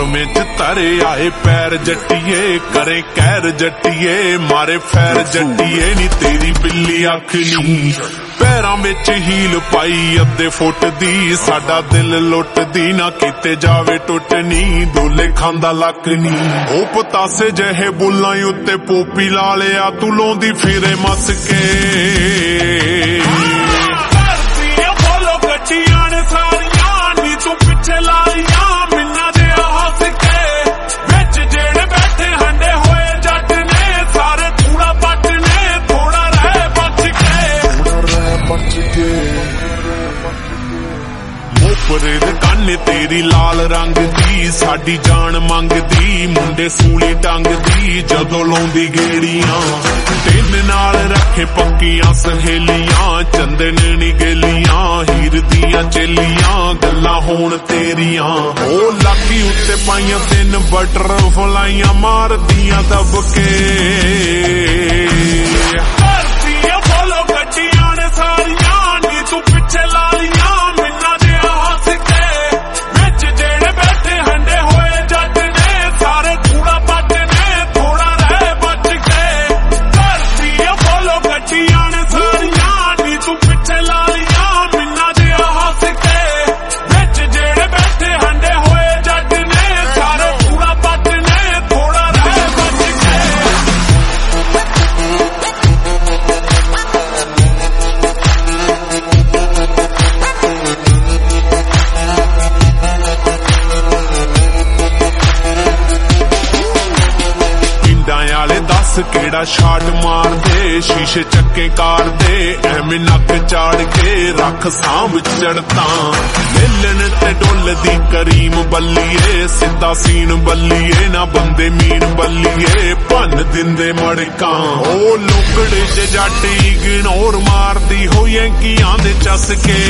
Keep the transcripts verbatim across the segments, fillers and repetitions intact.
नीवें च तरे आए पैर जट्टिए करे कैर जट्टिए मारे फैर जट्टिए नी तेरी बिल्ली अख नी पैरां विच हील पाई अद्धे फुट दी साडा दिल लुट दी ना किते जावे टुट नी डोले खांदा लक नी ओ पतासे जहे बुल्लां उत्ते पोपी ला लिया तू लौंदी फिरे मस के बोलो गड्डियां ने सारियां नी तू पिछे ला लिया मिन्ना दे हस के विच जेड़े बैठे हंडे होए जट ने सारे थोड़ा पट ने थोड़ा रह बच के मोपरे दे काने तेरी लाल रंग दी साडी जान मंगदी मुंडे सूली टंग दी जदों लौंदी गेड़ियां तिन नाल रखे पक्कियां सहेलियां चंदन नी गेलियां हीर दियां चेलियां गल्लां होण तेरियां ओ लाकी उत्ते पाइयां तिन बटर फलाइयां मारदियां दब के करदियां बोलो गड्डियां ने सारियां नी तू पिछे ला लियां मिन्ना दे हस के विच जेड़े बैठे हंडे होए जट ने सारे थोड़ा पट ने थोड़ा रह बच के करदियां बोलो गड्डियां ने सारियां नी तू पिछे ला लियां मिन्ना दे हस के विच जेड़े बैठे हंडे होए जट ने सारे थोड़ा पट ने थोड़ा रह बच के दस केड़ा शाट मार दे शीशे चक्के कार दे एवें नक चाड़ के रख सांभ चढ़ता मिलन ते डुल दी करीम बल्लीए सीधा सीन बल्लीए ना बंदे मीन बल्लीए भन दिंदे मड़का ओ लुकड़े च जट इग्नोर मारदी होई कियां दे चसके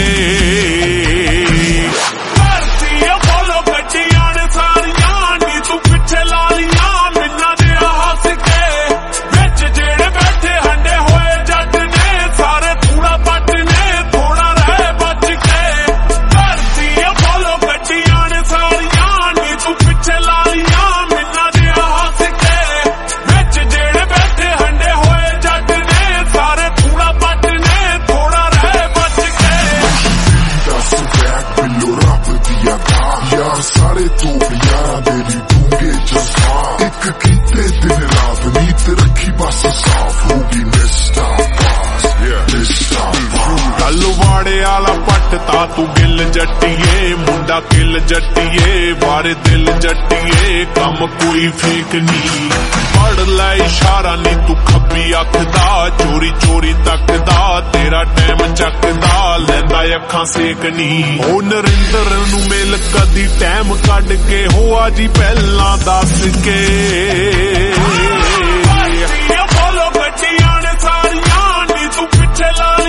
करदियां बोलो गड्डियां ने सारियां नी तू पिछे ला लियां मिन्ना दे हस के विच जेड़े बैठे हंडे होए जट ने सारे थोड़ा पट ने थोड़ा रह बच के करदियां बोलो गड्डियां ने सारियां नी तू पिछे ला लियां मिन्ना दे हस के विच जेड़े बैठे हंडे होए जट ने सारे थोड़ा पट ने थोड़ा रह बच के दस बैग बिल्लो रब दिया था यार सारे तू यार तेरी डूंगे जज्बा एक कीते दिन रात नीत रखी बस साफ होगी निस्टा पास निस्टा गल वाड़े आला पट ता तू गिल जट्टिए मुंडा किल जट्टिए बारे दिल जट्टिए कम कोई फेक नी पढ़ लै इशारा नी तू खब्बी अख दा चोरी चोरी तकदा तेरा टैम चकदा लैंदा अखां सेक नी ओ नरिंदर नू मिल कदी टैम कढ के हो जी पहला दस के बोलो गड्डियां ने सारियां नी तू पिछे ला